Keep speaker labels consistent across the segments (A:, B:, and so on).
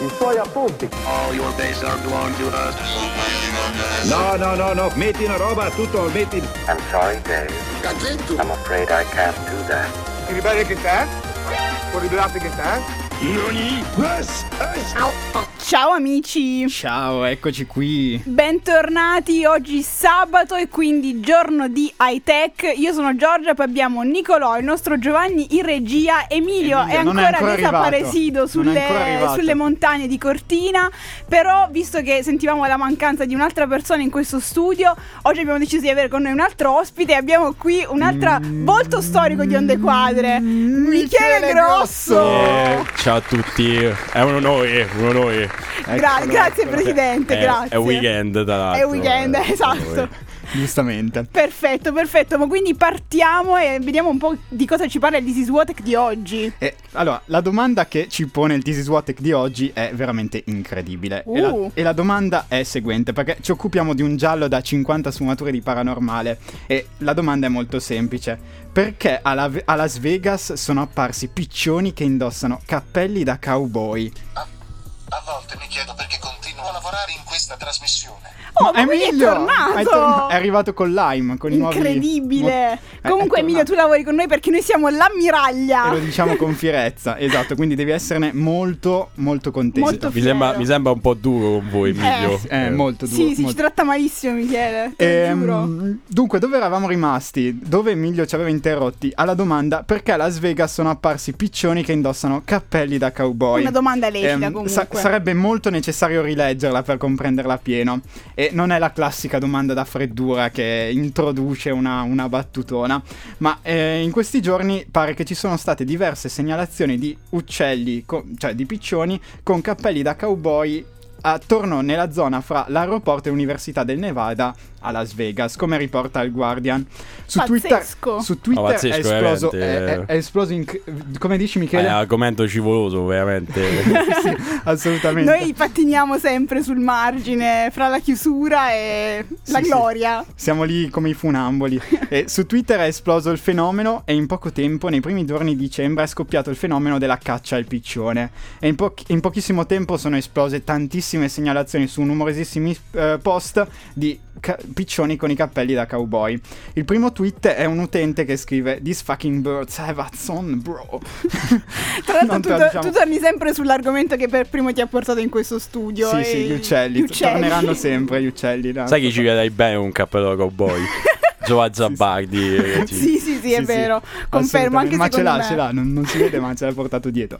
A: I suoi appunti.
B: All your days are belong to us.
C: No, metti una roba, tutto, metti...
D: I'm sorry, Dave.
B: Cazzetto.
D: I'm afraid I can't do that.
A: Ti ribelli che te? Può ribellarti che te?
E: Ciao amici!
F: Ciao, eccoci qui.
E: Bentornati, oggi sabato e quindi giorno di high tech. Io sono Giorgia, poi abbiamo Nicolò, il nostro Giovanni in regia. Emilio è ancora desaparecido sulle montagne di Cortina. Però visto che sentivamo la mancanza di un'altra persona in questo studio, oggi abbiamo deciso di avere con noi un altro ospite e abbiamo qui un'altra volto storico di Onde Quadre, Michele Grosso.
G: Ciao a tutti, è un onore.
E: Grazie Presidente, grazie.
G: È weekend, tra l'altro.
E: È weekend, esatto.
F: Giustamente.
E: Perfetto, ma quindi partiamo e vediamo un po' di cosa ci parla il This is What di oggi.
F: Allora, la domanda che ci pone il This is What di oggi è veramente incredibile. E la domanda è seguente, perché ci occupiamo di un giallo da 50 sfumature di paranormale. E la domanda è molto semplice: perché a Las Vegas sono apparsi piccioni che indossano cappelli da cowboy?
H: A volte mi chiedo perché continuo a lavorare in questa trasmissione.
E: Oh, ma Emilio, è tornato!
F: È arrivato con Lime, con i nuovi...
E: Incredibile! Comunque Emilio, tu lavori con noi perché noi siamo l'ammiraglia!
F: E lo diciamo con fierezza, esatto, quindi devi esserne molto, molto contento.
G: Mi sembra un po' duro con voi, Emilio.
F: Molto duro.
E: Sì,
F: molto.
E: ci tratta malissimo, Michele, te lo giuro.
F: Dunque, dove eravamo rimasti? Dove Emilio ci aveva interrotti? Alla domanda: perché a Las Vegas sono apparsi piccioni che indossano cappelli da cowboy?
E: Una domanda lecita, comunque.
F: Sarebbe molto necessario rileggerla per comprenderla appieno. E non è la classica domanda da freddura che introduce una battutona, ma in questi giorni pare che ci sono state diverse segnalazioni di uccelli, cioè di piccioni con cappelli da cowboy attorno nella zona fra l'aeroporto e l'Università del Nevada a Las Vegas, come riporta il Guardian. Su Twitter
G: pazzesco,
F: è esploso come dici, Michele?
G: È un argomento scivoloso, veramente.
F: Sì, assolutamente.
E: Noi pattiniamo sempre sul margine fra la chiusura e la gloria.
F: Siamo lì come i funamboli. E su Twitter è esploso il fenomeno e in poco tempo, nei primi giorni di dicembre, è scoppiato il fenomeno della caccia al piccione. E in pochissimo tempo sono esplose tantissime segnalazioni su numerosissimi post di piccioni con i cappelli da cowboy. Il primo tweet è un utente che scrive: "These fucking birds have hats on, bro."
E: Tra l'altro tu torni sempre sull'argomento che per primo ti ha portato in questo studio.
F: Sì, gli uccelli. Torneranno sempre gli uccelli.
G: Sai chi ci vedrai bene un cappello da cowboy? Giovanni Zabbardi.
E: Sì, è vero. Confermo, anche
F: ma
E: secondo
F: ce l'ha, non si vede, ma ce l'ha portato dietro.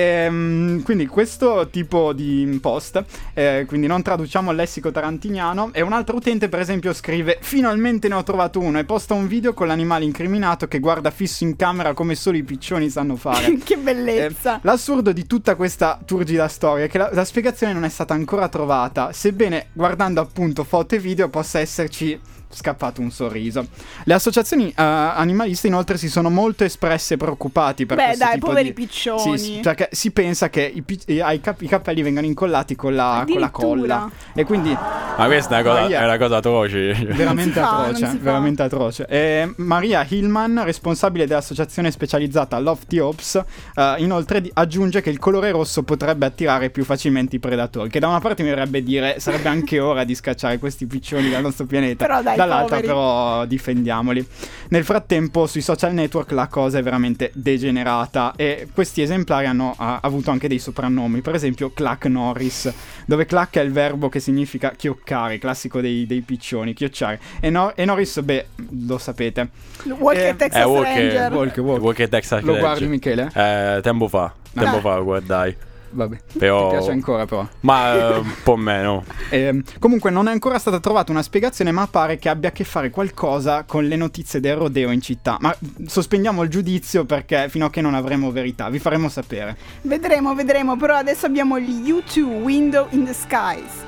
F: Quindi questo tipo di post, quindi non traduciamo il lessico tarantiniano. E un altro utente, per esempio, scrive: "Finalmente ne ho trovato uno", e posta un video con l'animale incriminato che guarda fisso in camera come solo i piccioni sanno fare.
E: Che bellezza!
F: L'assurdo di tutta questa turgida storia è che la spiegazione non è stata ancora trovata, sebbene guardando appunto foto e video possa esserci scappato un sorriso. Le associazioni animaliste inoltre si sono molto espresse preoccupati per questo tipo
E: poveri piccioni.
F: Sì, perché si pensa che i cappelli vengano incollati con la colla, e quindi
G: ma questa è una cosa atroce,
F: veramente atroce. E Maria Hillman, responsabile dell'associazione specializzata Lofty Hopes, inoltre aggiunge che il colore rosso potrebbe attirare più facilmente i predatori, che da una parte mi verrebbe dire sarebbe anche ora di scacciare questi piccioni dal nostro pianeta,
E: però
F: dall'altra però difendiamoli. Nel frattempo sui social network la cosa è veramente degenerata e questi esemplari hanno avuto anche dei soprannomi, per esempio Clack Norris, dove Clack è il verbo che significa chioccare, classico dei piccioni, chiocciare, e Norris, lo sapete,
E: Walker Texas Ranger.
G: Walker Texas Ranger.
F: Lo guardi, Michele?
G: Tempo fa lo guardai.
F: Vabbè,
G: però...
F: ti piace ancora però.
G: Ma un po' meno.
F: Comunque non è ancora stata trovata una spiegazione, ma pare che abbia a che fare qualcosa con le notizie del rodeo in città. Ma sospendiamo il giudizio perché fino a che non avremo verità vi faremo sapere.
E: Vedremo, però adesso abbiamo gli U2, Window in the Skies.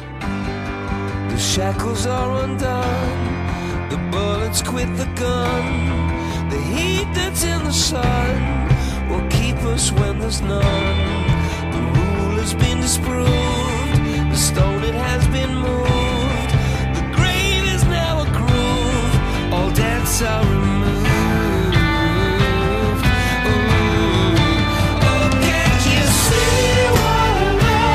I: The shackles are undone, the bullets quit the gun, the heat that's in the sun will keep us when there's none. The rule has been disproved, the stone it has been moved, the grave is now a groove, all debts are removed. Ooh. Oh, can't you see what I know?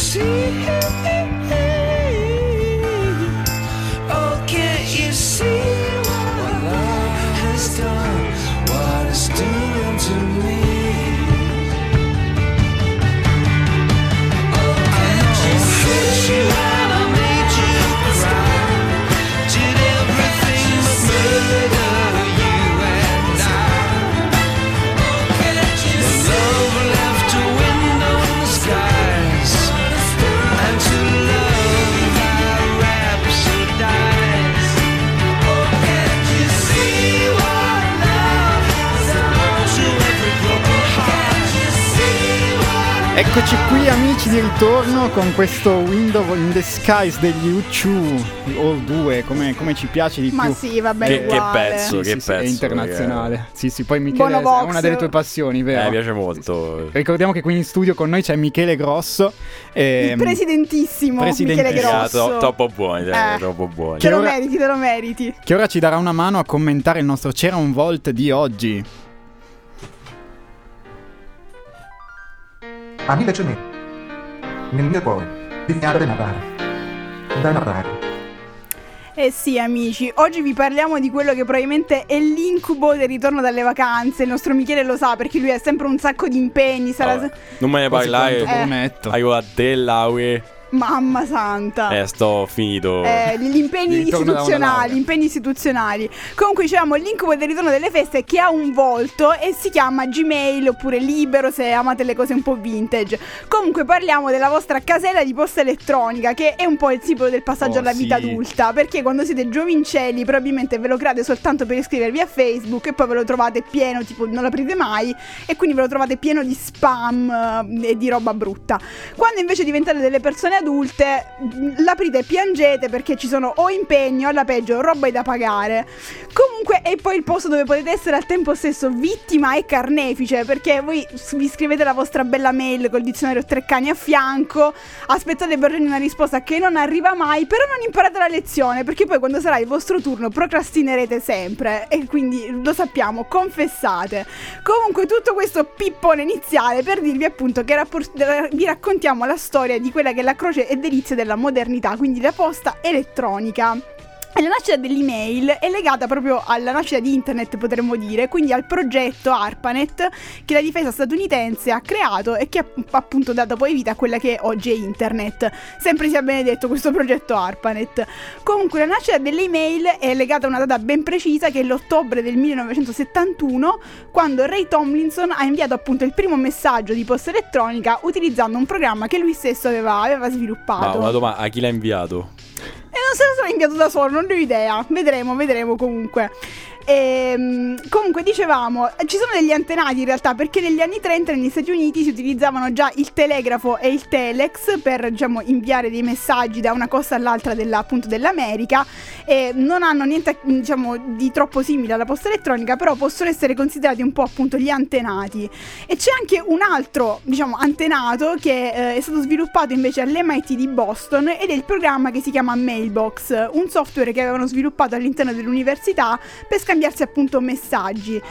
I: see? Oh, can't you see what love has done? What it's doing to me? Oh, can't you see? You and I made you cry. Did everything but murder you and I. Oh, can't you see? Love left a window in the skies, and to love I rhapsodize. Oh, can't you see what love has done to every broken heart? Can't you see what
F: Eccoci qui amici di ritorno con questo Window in the Skies degli U2 o 2 come ci piace di più.
E: Ma sì, vabbè,
G: Che
E: uguale.
G: pezzo, che
F: Sì,
G: pezzo.
F: è internazionale. Sì, poi Michele
E: Bonovox.
F: è una delle tue passioni, vero?
G: Mi piace molto.
F: Ricordiamo che qui in studio con noi c'è Michele Grosso.
E: Il presidentissimo Michele Grosso.
G: Troppo buoni, troppo buoni.
E: Te lo
F: ora-
E: meriti, te lo meriti.
F: Che ora ci darà una mano a commentare il nostro C'era un Volt di oggi.
A: A 1000 cementi. Nel mio cuore. Di fiare da narrare. Da narrare.
E: Eh sì amici, oggi vi parliamo di quello che probabilmente è l'incubo del ritorno dalle vacanze. Il nostro Michele lo sa perché lui ha sempre un sacco di impegni.
G: Vabbè, non me ne
F: Quasi
G: parlare.
F: quanto prometto.
G: Hai la dell'aue.
E: Mamma santa.
G: Sto finito.
E: Gli impegni
F: Ritorno da una laurea.
E: istituzionali. Comunque diciamo l'incubo del ritorno delle feste che ha un volto e si chiama Gmail oppure Libero se amate le cose un po' vintage. Comunque parliamo della vostra casella di posta elettronica che è un po' il simbolo del passaggio alla vita
F: sì.
E: adulta, perché quando siete giovincelli probabilmente ve lo create soltanto per iscrivervi a Facebook e poi ve lo trovate pieno, tipo non l'aprite mai e quindi ve lo trovate pieno di spam e di roba brutta. Quando invece diventate delle persone adulte l'aprite e piangete perché ci sono o impegni o alla peggio roba da pagare. Comunque è poi il posto dove potete essere al tempo stesso vittima e carnefice, perché voi vi scrivete la vostra bella mail col dizionario Treccani a fianco, aspettate per una risposta che non arriva mai, però non imparate la lezione perché poi quando sarà il vostro turno procrastinerete sempre e quindi lo sappiamo, confessate. Comunque tutto questo pippone iniziale per dirvi appunto che vi raccontiamo la storia di quella che è la croce e delizia della modernità, quindi la posta elettronica. E la nascita dell'email è legata proprio alla nascita di internet, potremmo dire, quindi al progetto ARPANET che la difesa statunitense ha creato e che ha appunto dato poi vita a quella che oggi è internet. Sempre sia benedetto questo progetto ARPANET. Comunque la nascita delle email è legata a una data ben precisa che è l'ottobre del 1971, quando Ray Tomlinson ha inviato appunto il primo messaggio di posta elettronica utilizzando un programma che lui stesso aveva sviluppato.
G: Ma una domanda, a chi l'ha inviato?
E: E non se lo sono inviato da solo, non ne ho idea. Vedremo comunque. Comunque dicevamo, ci sono degli antenati in realtà, perché negli anni 30 negli Stati Uniti si utilizzavano già il telegrafo e il telex per, diciamo, inviare dei messaggi da una costa all'altra appunto dell'America, e non hanno niente, diciamo, di troppo simile alla posta elettronica, però possono essere considerati un po' appunto gli antenati. E c'è anche un altro, diciamo, antenato che è stato sviluppato invece all'MIT di Boston ed è il programma che si chiama Mailbox, un software che avevano sviluppato all'interno dell'università per scambiarsi appunto messaggi.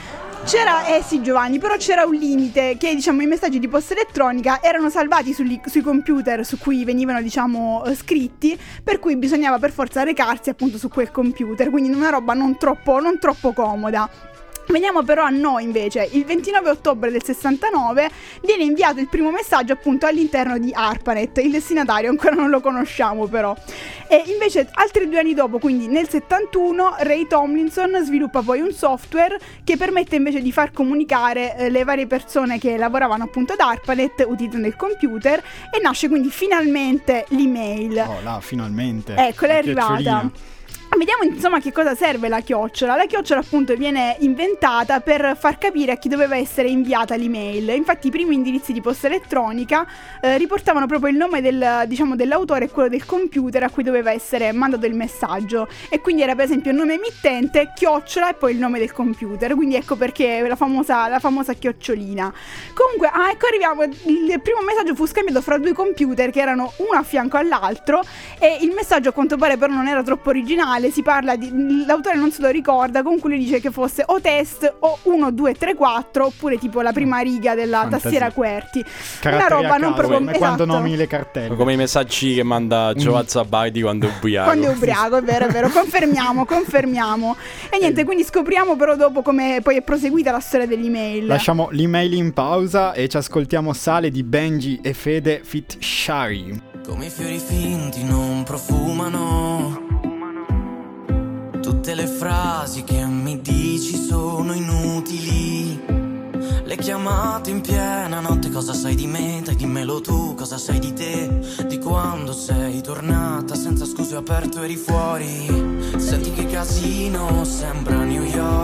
E: Sì Giovanni, però c'era un limite, che diciamo i messaggi di posta elettronica erano salvati sui computer su cui venivano, diciamo, scritti, per cui bisognava per forza recarsi appunto su quel computer, quindi una roba non troppo comoda. Veniamo però a noi invece. Il 29 ottobre del 69 viene inviato il primo messaggio appunto all'interno di ARPANET. Il destinatario ancora non lo conosciamo però. E invece altri 2 anni dopo, quindi nel 71, Ray Tomlinson sviluppa poi un software che permette invece di far comunicare le varie persone che lavoravano appunto ad ARPANET utilizzando il computer, e nasce quindi finalmente l'email.
F: Oh là, finalmente.
E: Eccola, è arrivata.
F: Chiocciolina.
E: Vediamo insomma che cosa serve la chiocciola. La chiocciola appunto viene inventata per far capire a chi doveva essere inviata l'email. Infatti i primi indirizzi di posta elettronica riportavano proprio il nome dell'autore e quello del computer a cui doveva essere mandato il messaggio, e quindi era per esempio il nome emittente, chiocciola e poi il nome del computer, quindi ecco perché la famosa chiocciolina. Comunque ecco arriviamo, il primo messaggio fu scambiato fra 2 computer che erano uno a fianco all'altro, e il messaggio a quanto pare però non era troppo originale originale si parla di, l'autore non se lo ricorda, comunque lui dice che fosse o test o 1, 2, 3, 4 oppure tipo la prima riga della tastiera QWERTY. Una roba non proprio,
F: come quando nomini le cartelle,
G: come i messaggi che manda Giova Zabbardi quando è ubriaco.
E: Quando è ubriaco, è vero, confermiamo. E niente, quindi scopriamo però dopo come poi è proseguita la storia dell'email.
F: Lasciamo l'email in pausa e ci ascoltiamo Sale di Benji e Fede feat. Shari.
I: Come i fiori finti non profumano, tutte le frasi che mi dici sono inutili. Le chiamate in piena notte, cosa sai di me? Dai dimmelo tu, cosa sai di te? Di quando sei tornata, senza scuse ho aperto eri fuori. Senti che casino, sembra New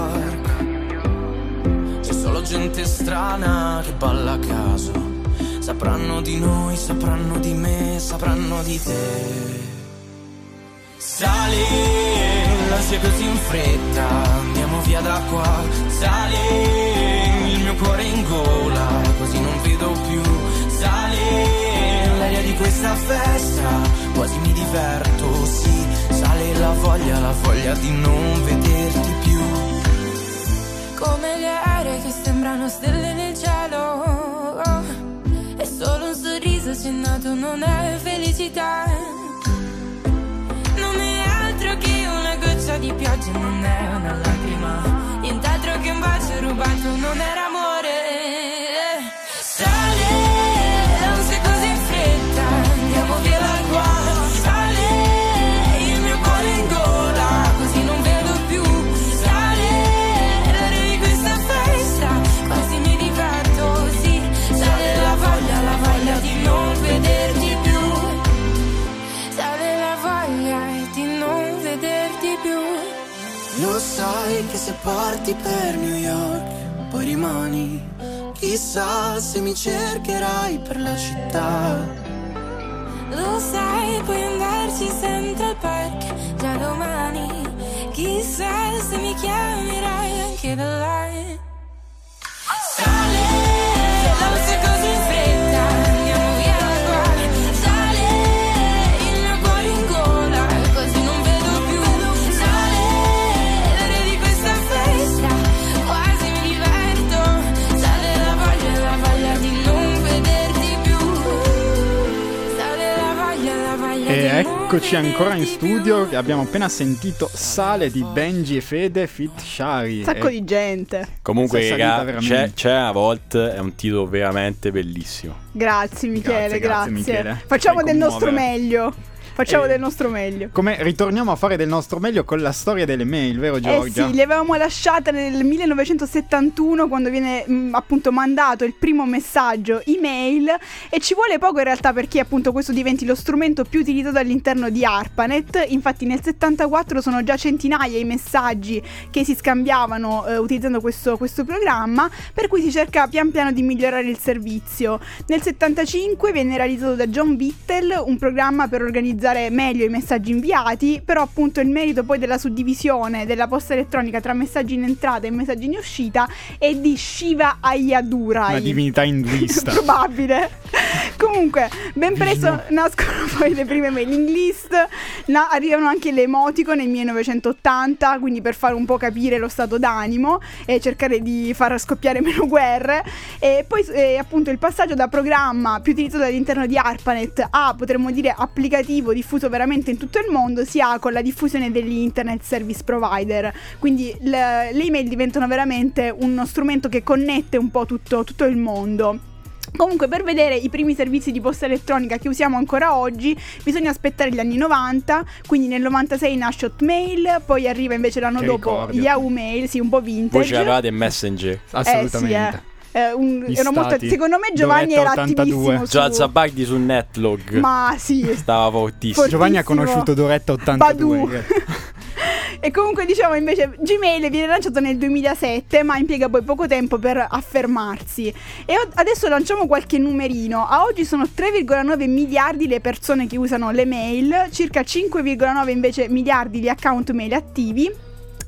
I: York. C'è solo gente strana che balla a caso. Sapranno di noi, sapranno di me, sapranno di te. Sali, l'ansia così in fretta, andiamo via da qua. Sali, il mio cuore in gola, così non vedo più. Sali, l'aria di questa festa, quasi mi diverto, sì. Sale la voglia di non vederti più.
J: Come le aree che sembrano stelle nel cielo, è solo un sorriso accennato, non è felicità. Non è altro che una goccia di pioggia, non è una lacrima. Nient'altro che un bacio rubato, non era amore. Sale, non sei così in fretta, andiamo via da qua. Sale, il mio cuore in gola, così non vedo più. Sale, l'aria di questa festa, quasi mi diverto, sì. Sale la voglia di non vederti più. Sale la voglia di non vederti più.
I: Lo sai che se parti per New York, poi rimani. Chissà se mi cercherai per la città.
J: Lo sai, puoi andarci Central Park già domani. Chissà se mi chiamerai anche da là. Sale, non sei così in fretta, andiamo via da qua. Sale, il mio cuore in gola, così non vedo più. Sale, l'aria di questa festa, quasi mi diverto. Sale la voglia di non vederti più. Sale la voglia
F: E
J: di non
F: eccoci ancora in
J: vederti
F: studio,
J: più.
F: abbiamo appena sentito Sale di Benji e Fede feat. Shari.
E: Un sacco di gente.
G: Comunque,
F: Questa salita
G: raga,
F: veramente.
G: c'è a volte, è un titolo veramente bellissimo.
E: Grazie Michele,
F: Grazie, Michele.
E: Facciamo
F: Fai
E: del nostro
F: commuovere.
E: meglio. Del nostro meglio.
F: Come ritorniamo a fare del nostro meglio con la storia delle mail, vero Giorgia?
E: Sì, le avevamo lasciate nel 1971 quando viene appunto mandato il primo messaggio email, e ci vuole poco in realtà perché appunto questo diventi lo strumento più utilizzato all'interno di ARPANET. Infatti nel 74 sono già centinaia i messaggi che si scambiavano utilizzando questo programma, per cui si cerca pian piano di migliorare il servizio. Nel 75 viene realizzato da John Bittel un programma per organizzare meglio i messaggi inviati, però appunto il merito poi della suddivisione della posta elettronica tra messaggi in entrata e messaggi in uscita è di Shiva Ayadurai,
F: Una divinità induista.
E: probabile. Comunque ben presto nascono poi le prime mailing list, arrivano anche le emoticon nel 1980, quindi per fare un po' capire lo stato d'animo e cercare di far scoppiare meno guerre. E poi appunto il passaggio da programma più utilizzato all'interno di ARPANET a, potremmo dire, applicativo diffuso veramente in tutto il mondo si ha con la diffusione degli internet service provider. Quindi le email diventano veramente uno strumento che connette un po' tutto il mondo. Comunque, per vedere i primi servizi di posta elettronica che usiamo ancora oggi bisogna aspettare gli anni 90, quindi nel 96 nasce Hotmail, poi arriva invece l'anno
F: Che
E: dopo
F: ricordo.
E: Yahoo Mail, sì, un po' vintage.
G: Poi ce l'avate in Messenger.
F: Assolutamente.
E: Gli
F: Era molto,
E: secondo me Giovanni era attivissimo
G: Già Zabbardi su Netlog.
E: Ma sì,
G: stava fortissimo.
F: Giovanni ha conosciuto Doretta 82.
E: Badu. E comunque diciamo invece Gmail viene lanciato nel 2007, ma impiega poi poco tempo per affermarsi. E adesso lanciamo qualche numerino. A oggi sono 3,9 miliardi le persone che usano le mail, circa 5,9 invece miliardi gli account mail attivi.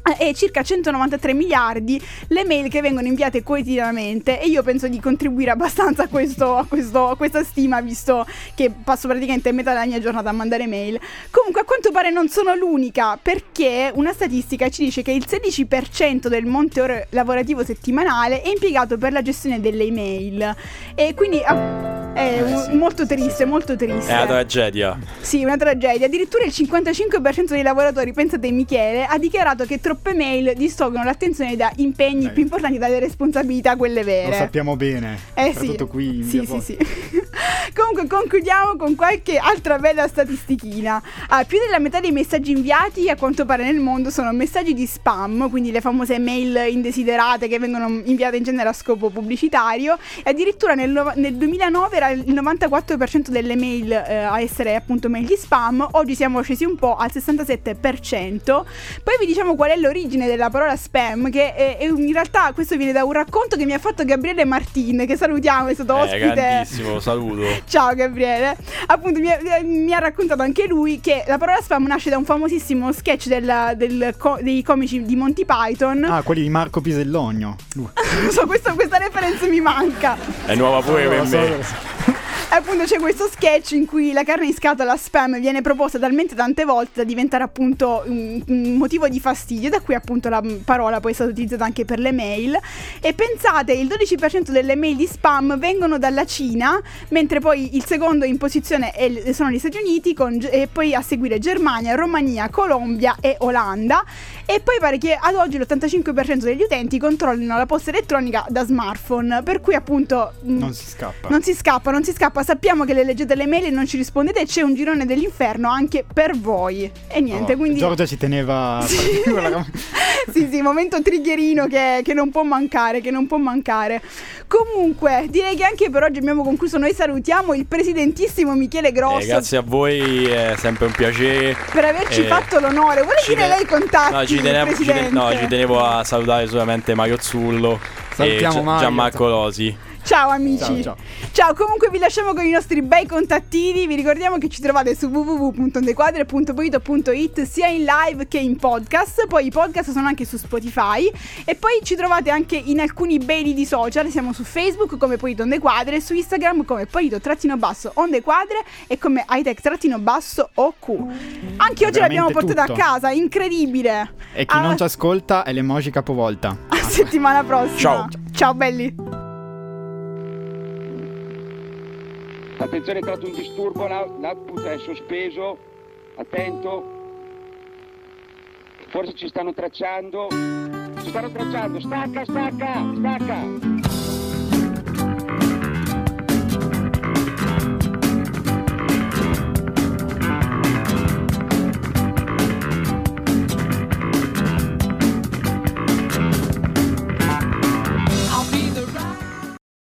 E: e circa 193 miliardi le mail che vengono inviate quotidianamente, e io penso di contribuire abbastanza a questa stima, visto che passo praticamente metà della mia giornata a mandare mail. Comunque a quanto pare non sono l'unica, perché una statistica ci dice che il 16% del monte ore lavorativo settimanale è impiegato per la gestione delle email, e quindi molto triste, molto triste.
G: È una tragedia.
E: Sì, una tragedia. Addirittura il 55% dei lavoratori, pensate Michele, ha dichiarato che troppe mail distolgono l'attenzione da impegni più importanti, dalle responsabilità, quelle vere.
F: Lo sappiamo bene.
E: Sì.
F: Tutto qui.
E: Sì. Comunque concludiamo con qualche altra bella statistichina. Più della metà dei messaggi inviati a quanto pare nel mondo sono messaggi di spam, quindi le famose mail indesiderate che vengono inviate in genere a scopo pubblicitario, e addirittura nel 2009 era il 94% delle mail a essere appunto mail di spam. Oggi siamo scesi un po' al 67%. Poi vi diciamo qual è l'origine della parola spam, che è in realtà questo viene da un racconto che mi ha fatto Gabriele Martin, che salutiamo, è stato ospite.
G: Grandissimo, saluto.
E: Ciao Gabriele. Appunto mi ha raccontato anche lui che la parola spam nasce da un famosissimo sketch dei comici di Monty Python.
F: Quelli di Marco Pisellogno.
E: So, questa referenza mi manca.
G: È nuova pure per me.
E: Appunto c'è questo sketch in cui la carne in scatola spam viene proposta talmente tante volte da diventare appunto un motivo di fastidio, da cui appunto la parola poi è stata utilizzata anche per le mail. E pensate, il 12% delle mail di spam vengono dalla Cina, mentre poi il secondo in posizione sono gli Stati Uniti, e poi a seguire Germania, Romania, Colombia e Olanda. E poi pare che ad oggi l'85% degli utenti controllino la posta elettronica da smartphone, per cui appunto
F: non si scappa.
E: Sappiamo che le leggete le mail e non ci rispondete, e c'è un girone dell'inferno anche per voi. E niente, quindi
F: Giorgia ci teneva.
E: sì, momento triggerino che non può mancare, Comunque, direi che anche per oggi abbiamo concluso. Noi salutiamo il presidentissimo Michele Grosso.
G: Grazie a voi, è sempre un piacere
E: per averci fatto l'onore. Vuole dire lei i contatti?
G: Ci tenevo a salutare solamente Mario Zullo e Gianmarco Losi.
E: Ciao amici. Ciao, comunque vi lasciamo con i nostri bei contattini. Vi ricordiamo che ci trovate su www.ondequadre.it sia in live che in podcast. Poi i podcast sono anche su Spotify, e poi ci trovate anche in alcuni bei lidi social. Siamo su Facebook come Polito Ondequadre, su Instagram come Polito_Ondequadre e come hightech_OQ. Anche oggi l'abbiamo portata a casa, incredibile.
F: E chi non ci ascolta è l'emoji capovolta.
E: A settimana prossima. Ciao belli.
C: Attenzione, è stato un disturbo, l'output è sospeso, attento. Forse ci stanno tracciando, stacca.